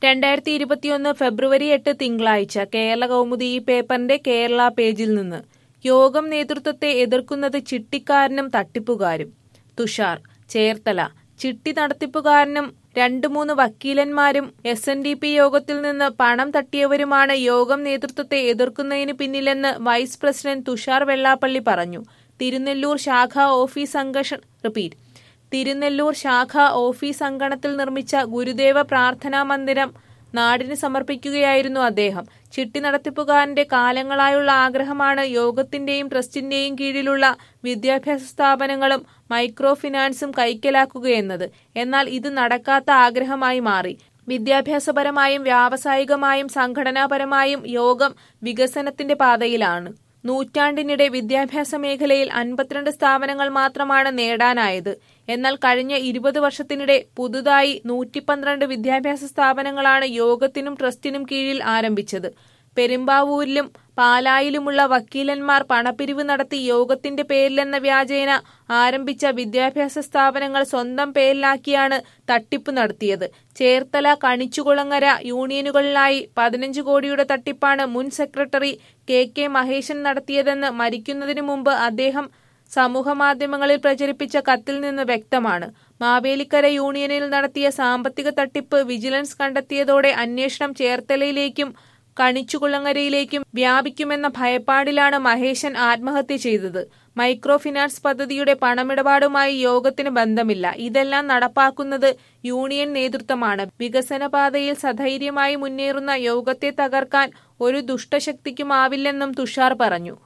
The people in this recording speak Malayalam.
2021 ഫെബ്രുവരി 8 തിങ്കളാഴ്ച കേരള കൗമുദി ഈ പേപ്പറിന്റെ കേരള പേജിൽ നിന്ന് യോഗം നേതൃത്വത്തെ എതിർക്കുന്നത് ചിട്ടിക്കാരനും തട്ടിപ്പുകാരും. തുഷാർ ചേർത്തല ചിട്ടി നടത്തിപ്പുകാരനും 2-3 വക്കീലന്മാരും SNDP യോഗത്തിൽ നിന്ന് പണം തട്ടിയവരുമാണ് യോഗം നേതൃത്വത്തെ എതിർക്കുന്നതിന് പിന്നിലെന്ന് വൈസ് പ്രസിഡന്റ് തുഷാർ വെള്ളാപ്പള്ളി പറഞ്ഞു. തിരുനെല്ലൂർ ശാഖ ഓഫീസ് അങ്കണത്തിൽ നിർമ്മിച്ച ഗുരുദേവ പ്രാർത്ഥനാ മന്ദിരം നാടിന് സമർപ്പിക്കുകയായിരുന്നു അദ്ദേഹം. ചിട്ടി നടത്തിപ്പുകാരന്റെ കാലങ്ങളായുള്ള ആഗ്രഹമാണ് യോഗത്തിന്റെയും ട്രസ്റ്റിന്റെയും കീഴിലുള്ള വിദ്യാഭ്യാസ സ്ഥാപനങ്ങളും മൈക്രോ ഫിനാൻസും കൈക്കലാക്കുകയെന്നത്. എന്നാൽ ഇത് നടക്കാത്ത ആഗ്രഹമായി മാറി. വിദ്യാഭ്യാസപരമായും വ്യാവസായികമായും സംഘടനാപരമായും യോഗം വികസനത്തിന്റെ പാതയിലാണ്. നൂറ്റാണ്ടിനിടെ വിദ്യാഭ്യാസ മേഖലയിൽ 52 സ്ഥാപനങ്ങൾ മാത്രമാണ് നേടാനായത്. എന്നാൽ കഴിഞ്ഞ 20 വർഷത്തിനിടെ പുതുതായി 112 വിദ്യാഭ്യാസ സ്ഥാപനങ്ങളാണ് യോഗത്തിനും ട്രസ്റ്റിനും കീഴിൽ ആരംഭിച്ചത്. പെരുമ്പാവൂരിലും പാലായിലുമുള്ള വക്കീലന്മാർ പണപ്പിരിവ് നടത്തി യോഗത്തിന്റെ പേരിലെന്ന വ്യാജേന ആരംഭിച്ച വിദ്യാഭ്യാസ സ്ഥാപനങ്ങൾ സ്വന്തം പേരിലാക്കിയാണ് തട്ടിപ്പ് നടത്തിയത്. ചേർത്തല, കണിച്ചുകുളങ്ങര യൂണിയനുകളിലായി 15 കോടിയുടെ തട്ടിപ്പാണ് മുൻ സെക്രട്ടറി KK മഹേശൻ നടത്തിയതെന്ന് മരിക്കുന്നതിനു മുമ്പ് അദ്ദേഹം സമൂഹമാധ്യമങ്ങളിൽ പ്രചരിപ്പിച്ച കത്തിൽ നിന്ന് വ്യക്തമാണ്. മാവേലിക്കര യൂണിയനിൽ നടത്തിയ സാമ്പത്തിക തട്ടിപ്പ് വിജിലൻസ് കണ്ടെത്തിയതോടെ അന്വേഷണം ചേർത്തലയിലേക്കും കണിച്ചുകുളങ്ങരയിലേക്കും വ്യാപിക്കുമെന്ന ഭയപ്പാടിലാണ് മഹേശൻ ആത്മഹത്യ ചെയ്തത്. മൈക്രോ ഫിനാൻസ് പദ്ധതിയുടെ പണമിടപാടുമായി യോഗത്തിന് ബന്ധമില്ല. ഇതെല്ലാം നടപ്പാക്കുന്നത് യൂണിയൻ നേതൃത്വമാണ്. വികസനപാതയിൽ സധൈര്യമായി മുന്നേറുന്ന യോഗത്തെ തകർക്കാൻ ഒരു ദുഷ്ടശക്തിക്കുമാവില്ലെന്നും തുഷാർ പറഞ്ഞു.